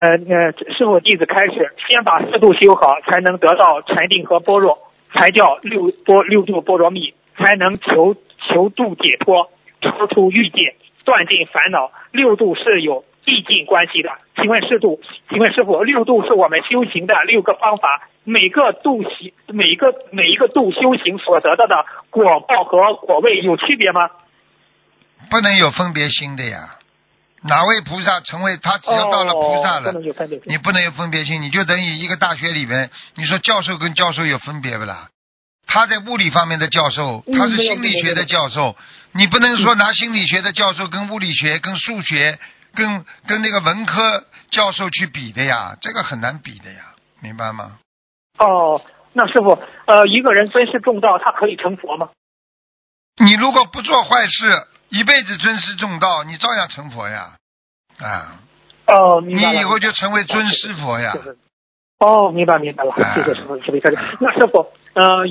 师父弟子开始，先把4度修好，才能得到禅定和般若，才叫六度般若蜜，才能求度解脱，超出欲界，断尽烦恼。6度是有递进关系的。请问师父，6度是我们修行的6个方法，每一个度修行所得到的果报和果位有区别吗？ 不能有分别心的呀。哪位菩萨成为他只要到了菩萨了，你不能有分别心，你就等于一个大学里面，你说教授跟教授有分别不啦？他在物理方面的教授，他是心理学的教授，你不能说拿心理学的教授跟物理学、跟数学、跟那个文科教授去比的呀，这个很难比的呀，明白吗？ 那师傅，一个人尊师重道，他可以成佛吗？ 你如果不做坏事，一辈子尊师重道，你照样成佛呀， 明白了。 你以后就成为尊师佛呀。 明白了，谢谢师傅，那师傅，